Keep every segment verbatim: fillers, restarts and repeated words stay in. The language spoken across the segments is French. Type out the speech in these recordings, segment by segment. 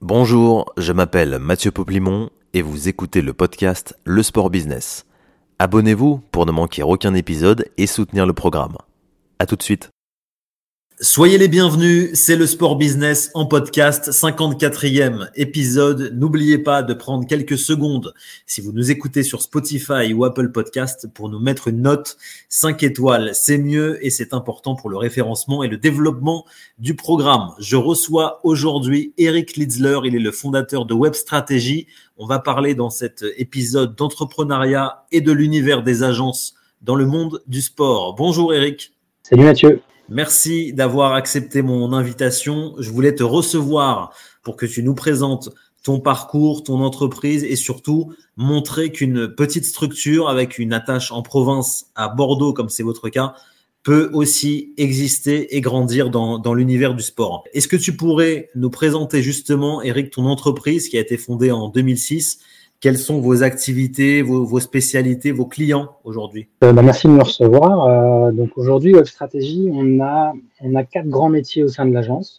Bonjour, je m'appelle Mathieu Poplimon et vous écoutez le podcast Le Sport Business. Abonnez-vous pour ne manquer aucun épisode et soutenir le programme. À tout de suite. Soyez les bienvenus, c'est le Sport Business en podcast, cinquante-quatrième épisode. N'oubliez pas de prendre quelques secondes si vous nous écoutez sur Spotify ou Apple Podcast pour nous mettre une note cinq étoiles. C'est mieux et c'est important pour le référencement et le développement du programme. Je reçois aujourd'hui Eric Litzler, il est le fondateur de Web Strategy. On va parler dans cet épisode d'entrepreneuriat et de l'univers des agences dans le monde du sport. Bonjour Eric. Salut Mathieu. Merci d'avoir accepté mon invitation. Je voulais te recevoir pour que tu nous présentes ton parcours, ton entreprise et surtout montrer qu'une petite structure avec une attache en province à Bordeaux, comme c'est votre cas, peut aussi exister et grandir dans, dans l'univers du sport. Est-ce que tu pourrais nous présenter justement, Eric, ton entreprise qui a été fondée en deux mille six? Quelles sont vos activités, vos, vos spécialités, vos clients aujourd'hui? euh, bah, Merci de me recevoir. Euh, donc aujourd'hui, Web Strategy, on a, on a quatre grands métiers au sein de l'agence.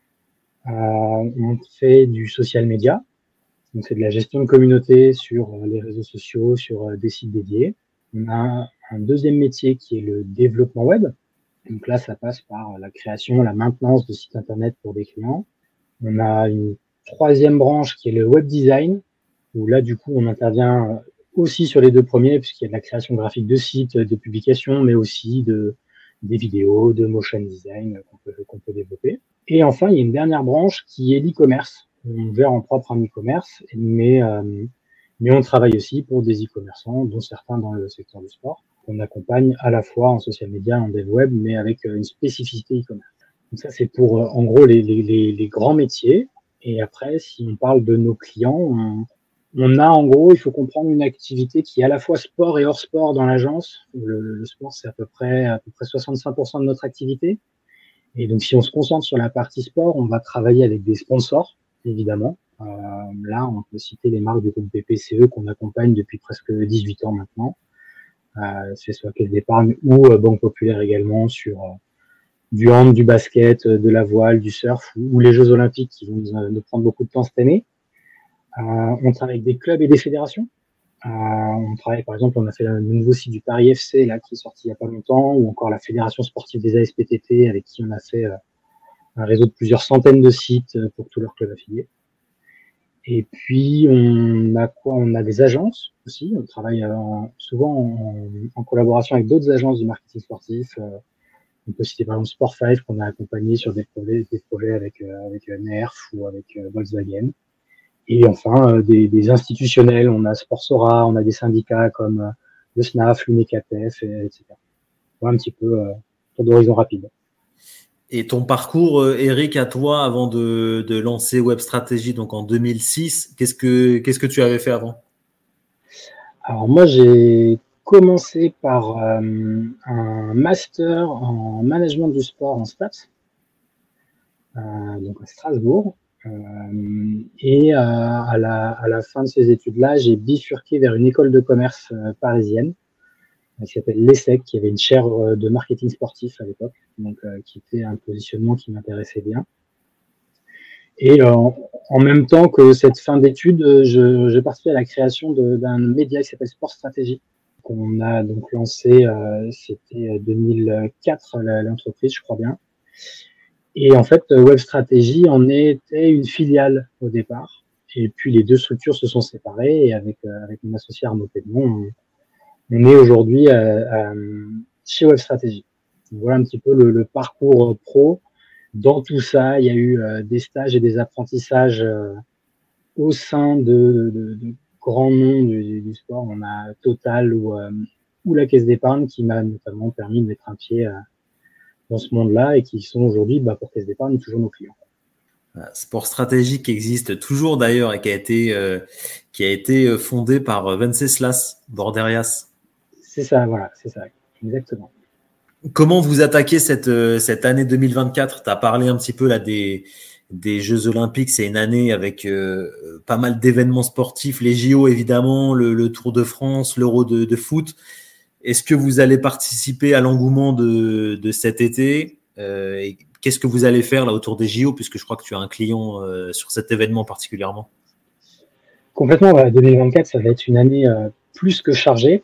Euh, on fait du social media, donc c'est de la gestion de communauté sur les réseaux sociaux, sur des sites dédiés. On a un deuxième métier qui est le développement web. Donc là, ça passe par la création, la maintenance de sites internet pour des clients. On a une troisième branche qui est le web design, où là, du coup, on intervient aussi sur les deux premiers, puisqu'il y a de la création graphique de sites, de publications, mais aussi de, des vidéos, de motion design qu'on peut, qu'on peut développer. Et enfin, il y a une dernière branche qui est l'e-commerce. On gère en propre un e-commerce, mais, euh, mais on travaille aussi pour des e-commerçants, dont certains dans le secteur du sport. On accompagne à la fois en social media, en dev web, mais avec une spécificité e-commerce. Donc ça, c'est pour, en gros, les, les, les, les grands métiers. Et après, si on parle de nos clients, on, On a en gros, il faut comprendre une activité qui est à la fois sport et hors sport dans l'agence. Le, le sport, c'est à peu près à peu près soixante-cinq pour cent de notre activité. Et donc, si on se concentre sur la partie sport, on va travailler avec des sponsors, évidemment. Euh, là, on peut citer les marques du groupe B P C E qu'on accompagne depuis presque dix-huit ans maintenant. Euh, c'est soit Caisse d'Épargne ou euh, Banque Populaire également sur euh, du hand, du basket, de la voile, du surf ou, ou les Jeux Olympiques qui vont nous, nous prendre beaucoup de temps cette année. Euh, on travaille avec des clubs et des fédérations. Euh, on travaille, par exemple, on a fait le nouveau site du Paris F C, là, qui est sorti il y a pas longtemps, ou encore la Fédération sportive des A S P T T, avec qui on a fait euh, un réseau de plusieurs centaines de sites pour tous leurs clubs affiliés. Et puis, on a quoi? On a des agences aussi. On travaille en, souvent en, en collaboration avec d'autres agences du marketing sportif. Euh, on peut citer par exemple Sport five qu'on a accompagné sur des projets, des projets avec, euh, avec Nerf ou avec euh, Volkswagen. Et enfin, euh, des, des institutionnels, on a Sportsora, on a des syndicats comme euh, le S N A F, l'UNECATEF, et cetera. Voilà un petit peu euh, tour d'horizon rapide. Et ton parcours, euh, Eric, à toi, avant de, de lancer Web Strategy, donc en deux mille six, qu'est-ce que, qu'est-ce que tu avais fait avant? Alors moi, j'ai commencé par euh, un master en management du sport en STAPS, euh, donc à Strasbourg. Euh, et euh, à, la, à la fin de ces études-là, j'ai bifurqué vers une école de commerce euh, parisienne qui s'appelle l'E S S E C, qui avait une chaire euh, de marketing sportif à l'époque, donc euh, qui était un positionnement qui m'intéressait bien. Et euh, en même temps que cette fin d'études, je, j'ai participé à la création de, d'un média qui s'appelle Sport Strategy, qu'on a donc lancé, euh, c'était deux mille quatre l'entreprise, je crois bien. Et en fait, Web Strategy en était une filiale au départ. Et puis, les deux structures se sont séparées. Et avec, euh, avec mon associé Arnaud Pédemont, on, on est aujourd'hui euh, euh, chez Web Strategy. Donc, voilà un petit peu le, le parcours pro. Dans tout ça, il y a eu euh, des stages et des apprentissages euh, au sein de, de, de grands noms du, du sport. On a Total ou, euh, ou la Caisse d'Épargne qui m'a notamment permis de mettre un pied euh, dans ce monde-là et qui sont aujourd'hui, bah, pour Caisse d'Épargne, toujours nos clients. Sport Strategy qui existe toujours d'ailleurs et qui a été, euh, qui a été fondé par Venceslas Borderias. C'est ça, voilà, c'est ça, exactement. Comment vous attaquez cette, cette année deux mille vingt-quatre? Tu as parlé un petit peu là des, des Jeux Olympiques. C'est une année avec euh, pas mal d'événements sportifs, les J O évidemment, le, le Tour de France, l'Euro de, de foot. Est-ce que vous allez participer à l'engouement de, de cet été? euh, et qu'est-ce que vous allez faire là autour des J O, puisque je crois que tu as un client euh, sur cet événement particulièrement? Complètement, ouais, deux mille vingt-quatre, ça va être une année euh, plus que chargée.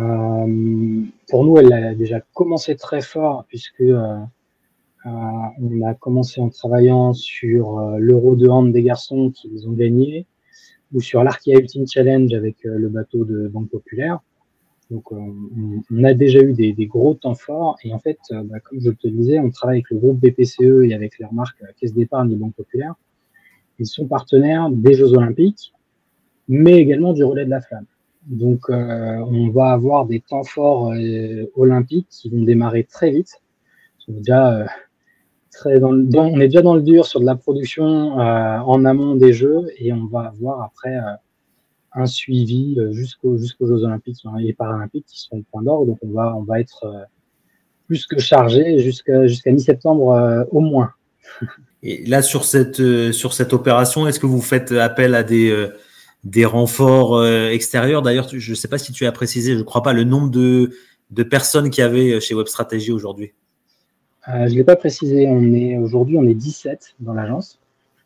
Euh, pour nous, elle a déjà commencé très fort puisque euh, euh, on a commencé en travaillant sur euh, l'Euro de hand des garçons qu'ils ont gagné, ou sur l'Arkia Ultimate Challenge avec euh, le bateau de Banque Populaire. Donc, euh, on, on a déjà eu des, des gros temps forts. Et en fait, euh, bah, comme je te le disais, on travaille avec le groupe B P C E et avec les remarques euh, Caisse d'épargne et Banque Populaire. Ils sont partenaires des Jeux Olympiques, mais également du relais de la flamme. Donc, euh, on va avoir des temps forts euh, olympiques qui vont démarrer très vite. On est déjà, euh, très dans le, dans, on est déjà dans le dur sur de la production euh, en amont des Jeux, et on va avoir après euh, un suivi euh, jusqu'aux jusqu'aux Jeux Olympiques et Paralympiques qui seront le point d'orgue. Donc, on va, on va être euh, plus que chargé jusqu'à jusqu'à mi-septembre euh, au moins. Et là, sur cette, euh, sur cette opération, est-ce que vous faites appel à des, euh, des renforts euh, extérieurs? D'ailleurs, je ne sais pas si tu as précisé, je ne crois pas, le nombre de, de personnes qu'il y avait chez Web Strategy aujourd'hui. Euh, je ne l'ai pas précisé, on est aujourd'hui, on est dix-sept dans l'agence.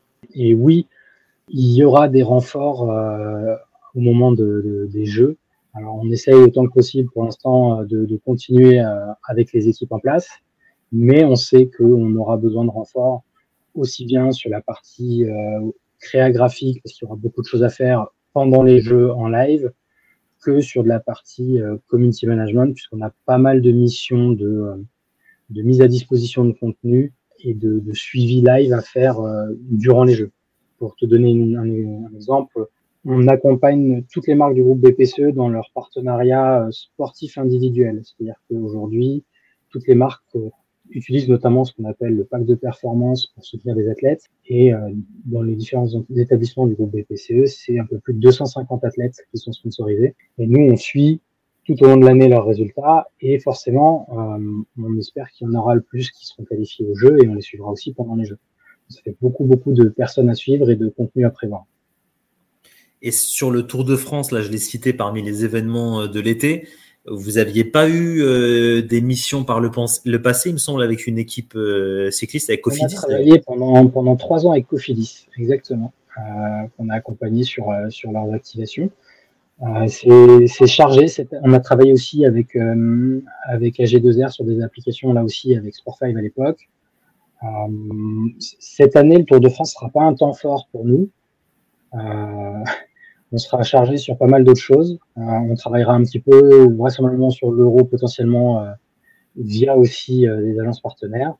Et oui, il y aura des renforts euh, au moment de, de, des Jeux. Alors, on essaye autant que possible pour l'instant de, de continuer euh, avec les équipes en place, mais on sait qu'on aura besoin de renforts aussi bien sur la partie euh, créa graphique, parce qu'il y aura beaucoup de choses à faire pendant les Jeux en live, que sur de la partie euh, community management, puisqu'on a pas mal de missions de, euh, de mise à disposition de contenu et de, de suivi live à faire euh, durant les Jeux. Pour te donner une, un, un exemple, on accompagne toutes les marques du groupe B P C E dans leur partenariat sportif individuel. C'est-à-dire qu'aujourd'hui, toutes les marques utilisent notamment ce qu'on appelle le pack de performance pour soutenir des athlètes. Et euh, dans les différents établissements du groupe B P C E, c'est un peu plus de deux cent cinquante athlètes qui sont sponsorisés. Et nous, on suit tout au long de l'année leurs résultats. Et forcément, euh, on espère qu'il y en aura le plus qui seront qualifiés aux Jeux, et on les suivra aussi pendant les Jeux. Ça fait beaucoup, beaucoup de personnes à suivre et de contenu à prévoir. Et sur le Tour de France, là, je l'ai cité parmi les événements de l'été, vous n'aviez pas eu euh, des missions par le, le passé, il me semble, avec une équipe euh, cycliste, avec Cofidis? On a travaillé pendant, pendant trois ans avec Cofidis, exactement, euh, qu'on a accompagné sur, euh, sur leurs activations. Euh, c'est, c'est chargé. C'est, on a travaillé aussi avec, euh, avec A G deux R sur des applications, là aussi, avec Sport cinq à l'époque. Euh, cette année, le Tour de France ne sera pas un temps fort pour nous. Euh, on sera chargé sur pas mal d'autres choses. Euh, on travaillera un petit peu, vraisemblablement, sur l'euro, potentiellement, euh, via aussi euh, des agences partenaires.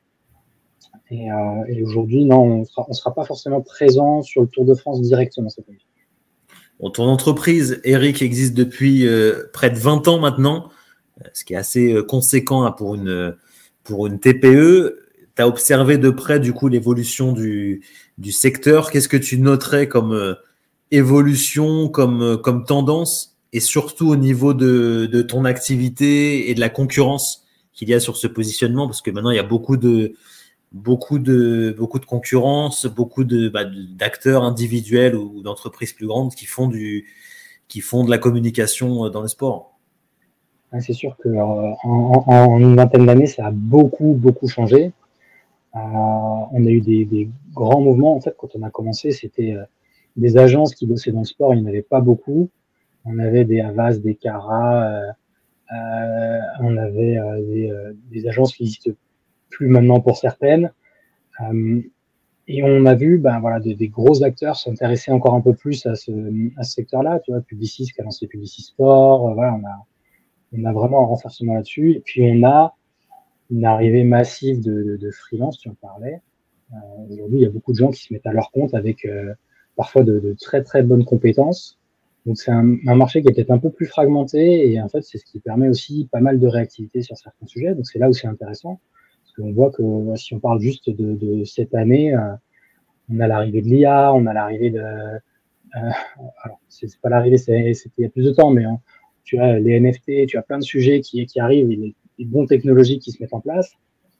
Et, euh, et aujourd'hui, non, on sera, on sera pas forcément présent sur le Tour de France directement cette année. Bon, ton entreprise, Eric, existe depuis euh, près de vingt ans maintenant, ce qui est assez euh, conséquent hein, pour une, pour une T P E. Tu as observé de près du coup l'évolution du, du secteur. Qu'est-ce que tu noterais comme euh, évolution, comme, euh, comme tendance, et surtout au niveau de, de ton activité et de la concurrence qu'il y a sur ce positionnement? Parce que maintenant, il y a beaucoup de, beaucoup de, beaucoup de concurrence, beaucoup de, bah, d'acteurs individuels ou d'entreprises plus grandes qui font, du, qui font de la communication dans le sport. C'est sûr qu'en en, en une vingtaine d'années, ça a beaucoup, beaucoup changé. Euh, on a eu des, des grands mouvements. En fait, quand on a commencé, c'était euh, des agences qui bossaient dans le sport, il n'y en avait pas beaucoup. On avait des Havas, des Cara, euh, euh, on avait euh, des, euh, des agences qui n'existent plus maintenant pour certaines. Euh, et on a vu ben, voilà, des, des gros acteurs s'intéresser encore un peu plus à ce, à ce secteur-là. Tu vois, Publicis qui a lancé Publicis Sport. Euh, voilà, on a, on a vraiment un renforcement là-dessus. Et puis, on a une arrivée massive de, de, de freelance, tu en parlais. Euh, aujourd'hui, il y a beaucoup de gens qui se mettent à leur compte avec euh, parfois de, de très, très bonnes compétences. Donc, c'est un, un marché qui est peut-être un peu plus fragmenté. Et en fait, c'est ce qui permet aussi pas mal de réactivité sur certains sujets. Donc, c'est là où c'est intéressant. Parce qu'on voit que si on parle juste de, de cette année, euh, on a l'arrivée de l'I A, on a l'arrivée de... Euh, alors, c'est, c'est pas l'arrivée, c'est, c'était il y a plus de temps, mais hein, tu as les N F T, tu as plein de sujets qui, qui arrivent, les, les bons technologies qui se mettent en place.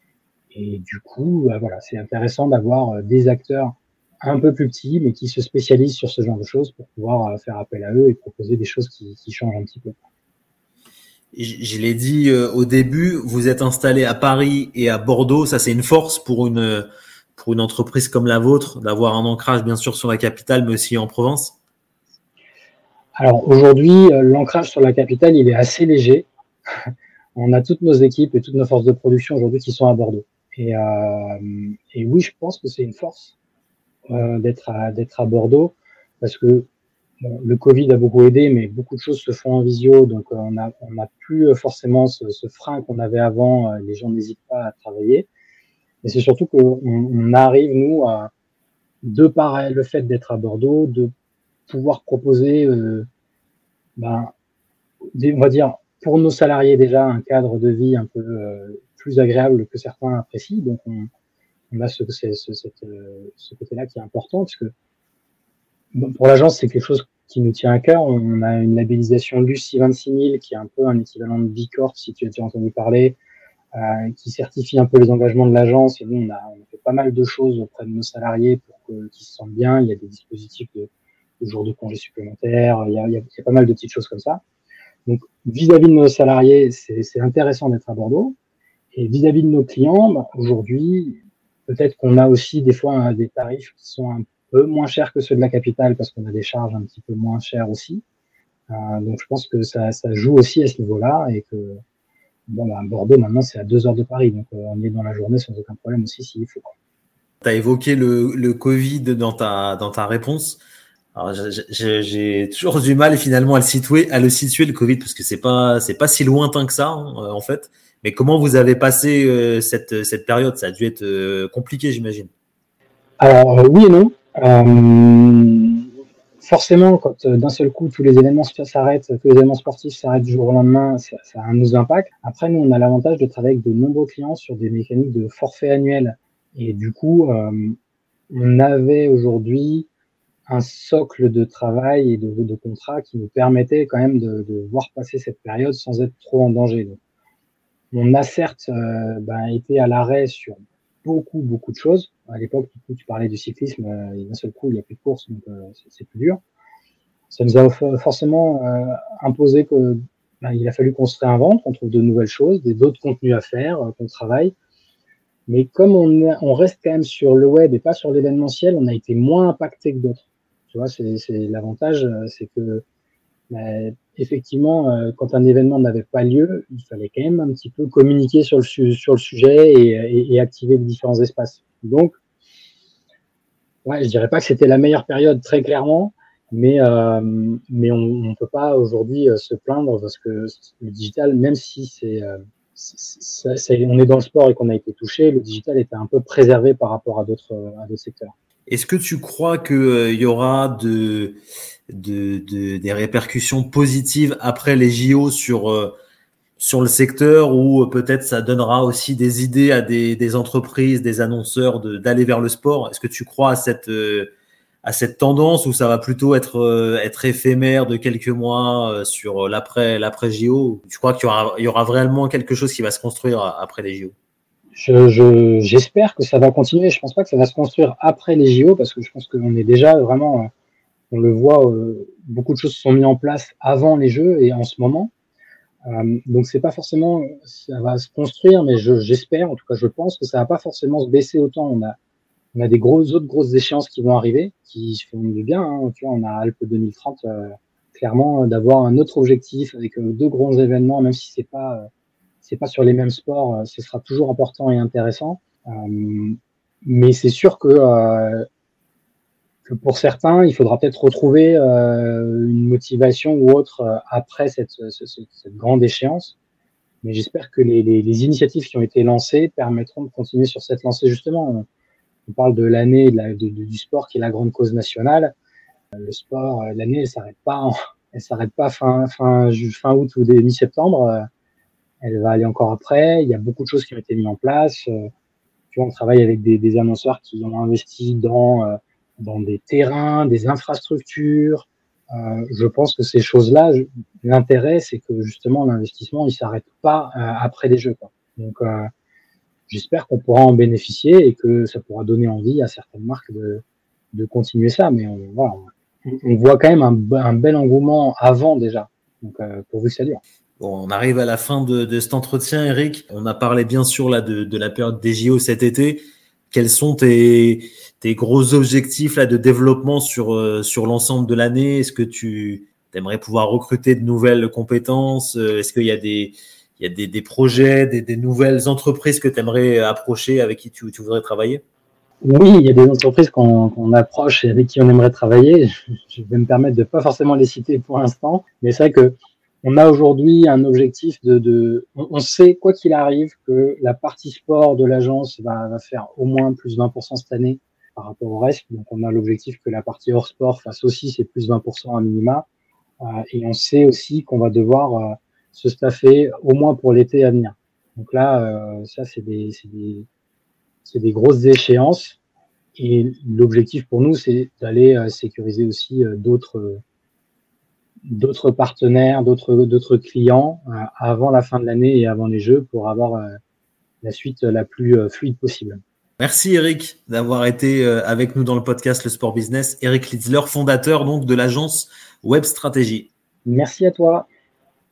Et du coup, bah, voilà, c'est intéressant d'avoir des acteurs un peu plus petits, mais qui se spécialisent sur ce genre de choses pour pouvoir faire appel à eux et proposer des choses qui, qui changent un petit peu. je, je l'ai dit euh, au début, vous êtes installé à Paris et à Bordeaux. Ça, c'est une force pour une, pour une entreprise comme la vôtre, d'avoir un ancrage, bien sûr, sur la capitale, mais aussi en Provence. Alors aujourd'hui, l'ancrage sur la capitale, il est assez léger. On a toutes nos équipes et toutes nos forces de production aujourd'hui qui sont à Bordeaux. Et, euh, et oui, je pense que c'est une force euh, d'être à, d'être à Bordeaux parce que bon, le Covid a beaucoup aidé, mais beaucoup de choses se font en visio, donc euh, on a on n'a plus forcément ce, ce frein qu'on avait avant. Euh, les gens n'hésitent pas à travailler. Et c'est surtout qu'on on arrive, nous, à, de par le fait d'être à Bordeaux, de pouvoir proposer, euh, ben, des, on va dire, pour nos salariés déjà, un cadre de vie un peu euh, plus agréable que certains apprécient. Donc, on, on a ce, ce, ce, cette, ce côté-là qui est important, parce que bon, pour l'agence, c'est quelque chose qui nous tient à cœur. On a une labellisation Lucie vingt-six mille, qui est un peu un équivalent de B Corp, si tu as déjà entendu parler, euh, qui certifie un peu les engagements de l'agence. Et nous, on a, on a fait pas mal de choses auprès de nos salariés pour que, qu'ils se sentent bien. Il y a des dispositifs de, de jours de congés supplémentaires. Il y, a, il y a pas mal de petites choses comme ça. Donc, vis-à-vis de nos salariés, c'est, c'est intéressant d'être à Bordeaux. Et vis-à-vis de nos clients, bah, aujourd'hui, peut-être qu'on a aussi des fois hein, des tarifs qui sont un peu moins chers que ceux de la capitale parce qu'on a des charges un petit peu moins chères aussi. Euh, donc, je pense que ça, ça joue aussi à ce niveau-là et que bon, bah, Bordeaux, maintenant, c'est à deux heures de Paris. Donc, euh, on y est dans la journée sans aucun problème aussi s'il faut. Tu as évoqué le, le Covid dans ta, dans ta réponse. Alors, j'ai, j'ai toujours du mal finalement à le situer, à le situer le Covid parce que c'est pas, c'est pas si lointain que ça hein, en fait. Mais comment vous avez passé euh, cette, cette période? Ça a dû être euh, compliqué, j'imagine. Alors euh, oui et non. Euh, forcément, quand euh, d'un seul coup tous les événements s'arrêtent, tous les événements sportifs s'arrêtent du jour au lendemain, ça, ça nous impacte. Après, nous, on a l'avantage de travailler avec de nombreux clients sur des mécaniques de forfait annuel. Et du coup, euh, on avait aujourd'hui un socle de travail et de, de contrat qui nous permettait quand même de, de voir passer cette période sans être trop en danger. Donc, on a certes euh, ben, été à l'arrêt sur beaucoup, beaucoup de choses. À l'époque, du coup, tu parlais du cyclisme, euh, et d'un seul coup, il n'y a plus de course, donc euh, c'est, c'est plus dur. Ça nous a forcément euh, imposé que ben, il a fallu qu'on se réinvente, qu'on trouve de nouvelles choses, des d'autres contenus à faire, euh, qu'on travaille. Mais comme on, est, on reste quand même sur le web et pas sur l'événementiel, on a été moins impacté que d'autres. Tu vois, c'est, c'est l'avantage, c'est que ben, effectivement, euh, quand un événement n'avait pas lieu, il fallait quand même un petit peu communiquer sur le, su- sur le sujet et, et, et activer les différents espaces. Donc, ouais, je dirais pas que c'était la meilleure période, très clairement, mais, euh, mais on ne peut pas aujourd'hui euh, se plaindre parce que le digital, même si c'est, euh, c'est, c'est, c'est, on est dans le sport et qu'on a été touché, le digital était un peu préservé par rapport à d'autres, à d'autres secteurs. Est-ce que tu crois qu'il euh, y aura de, de, de, des répercussions positives après les J O sur, euh, sur le secteur ou peut-être ça donnera aussi des idées à des, des entreprises, des annonceurs de, d'aller vers le sport? Est-ce que tu crois à cette, euh, à cette tendance ou ça va plutôt être, euh, être éphémère de quelques mois euh, sur l'après, l'après J O? Tu crois qu'il y aura, il y aura vraiment quelque chose qui va se construire après les J O? Je, je, j'espère que ça va continuer. Je pense pas que ça va se construire après les J O parce que je pense qu'on est déjà vraiment, on le voit, euh, beaucoup de choses sont mises en place avant les Jeux et en ce moment. Euh, donc c'est pas forcément, ça va se construire, mais je, j'espère, en tout cas je pense que ça va pas forcément se baisser autant. On a, on a des grosses autres grosses échéances qui vont arriver, qui font du bien. Hein. Tu vois, on a Alpes deux mille trente, euh, clairement d'avoir un autre objectif avec euh, deux grands événements, même si c'est pas euh, c'est pas sur les mêmes sports, euh, ce sera toujours important et intéressant. Euh, mais c'est sûr que, euh, que pour certains, il faudra peut-être retrouver euh, une motivation ou autre euh, après cette, cette, cette grande échéance. Mais j'espère que les, les, les initiatives qui ont été lancées permettront de continuer sur cette lancée. Justement, on parle de l'année de la, de, de, du sport qui est la grande cause nationale. Le sport, l'année, elle s'arrête pas, en, elle s'arrête pas fin, fin, fin août ou mi-septembre. Elle va aller encore après. Il y a beaucoup de choses qui ont été mises en place. Euh, tu vois, on travaille avec des, des annonceurs qui ont investi dans, euh, dans des terrains, des infrastructures. Euh, je pense que ces choses-là, je, l'intérêt, c'est que justement l'investissement, il s'arrête pas euh, après les Jeux, quoi. Donc, euh, j'espère qu'on pourra en bénéficier et que ça pourra donner envie à certaines marques de, de continuer ça. Mais on, voilà, on, on voit quand même un, un bel engouement avant déjà. Donc, euh, pourvu que ça dure. Bon, on arrive à la fin de, de cet entretien, Eric. On a parlé bien sûr là de, de la période des J O cet été. Quels sont tes, tes gros objectifs là de développement sur, euh, sur l'ensemble de l'année? Est-ce que tu aimerais pouvoir recruter de nouvelles compétences? Est-ce qu'il y a des, il y a des, des projets, des, des nouvelles entreprises que tu aimerais approcher, avec qui tu, tu voudrais travailler? Oui, il y a des entreprises qu'on, qu'on approche et avec qui on aimerait travailler. Je vais me permettre de pas forcément les citer pour l'instant, mais c'est vrai que on a aujourd'hui un objectif de, de on, on sait quoi qu'il arrive que la partie sport de l'agence va, va faire au moins plus vingt pour cent cette année par rapport au reste. Donc on a l'objectif que la partie hors sport fasse aussi ces plus vingt pour cent à minima. Euh, et on sait aussi qu'on va devoir euh, se staffer au moins pour l'été à venir. Donc là, euh, ça c'est des, c'est des, c'est des grosses échéances. Et l'objectif pour nous, c'est d'aller euh, sécuriser aussi euh, d'autres d'autres partenaires, d'autres d'autres clients euh, avant la fin de l'année et avant les Jeux pour avoir euh, la suite la plus euh, fluide possible. Merci Eric d'avoir été euh, avec nous dans le podcast Le Sport Business. Eric Litzler, fondateur donc de l'agence Web Stratégie. Merci à toi.